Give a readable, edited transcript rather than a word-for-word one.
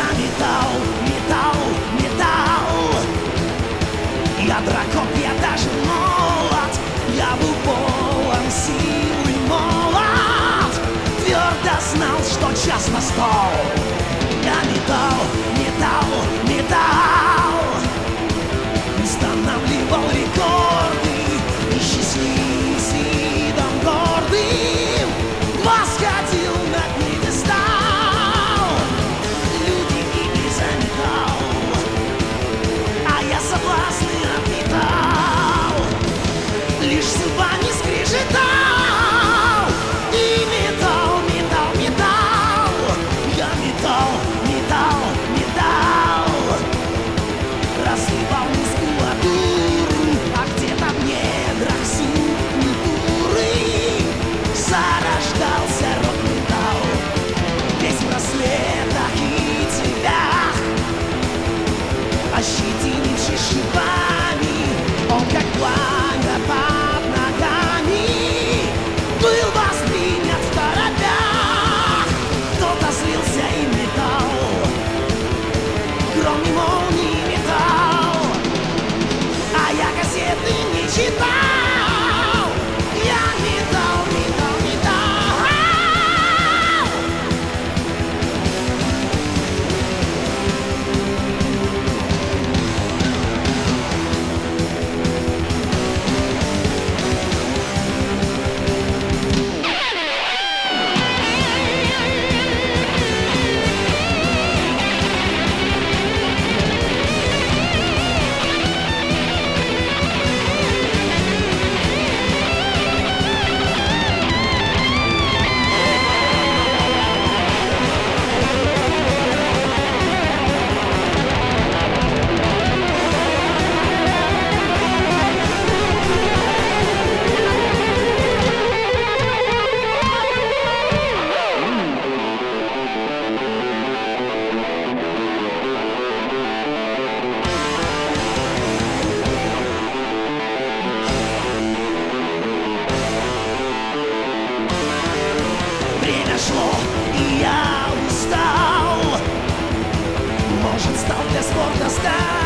Я метал, метал, метал. Я дракон, я даже молод. Я был полон сил и молод. Твердо знал, что час настал. Я метал, метал, метал. Устанавливал рекорды и счастливым видом гордым восходил на пьедестал. Люди гибли за металл, а я соблазны отметал. Лишь зубами скрежетал и метал, метал, метал. Я метал, метал, метал. Разливал мускулатуру, а где-то в недрах субкультуры зарождался рок-металл. Весь в браслетах и цепях, ощетинивший шипами, он как пламя под ногами был воспринят в торопях. Кто-то злился и метал, гром и молнии метал, а я газеты не читал. Я метал, метал, метал. Время шло, и я устал. Может, стал для спорта стать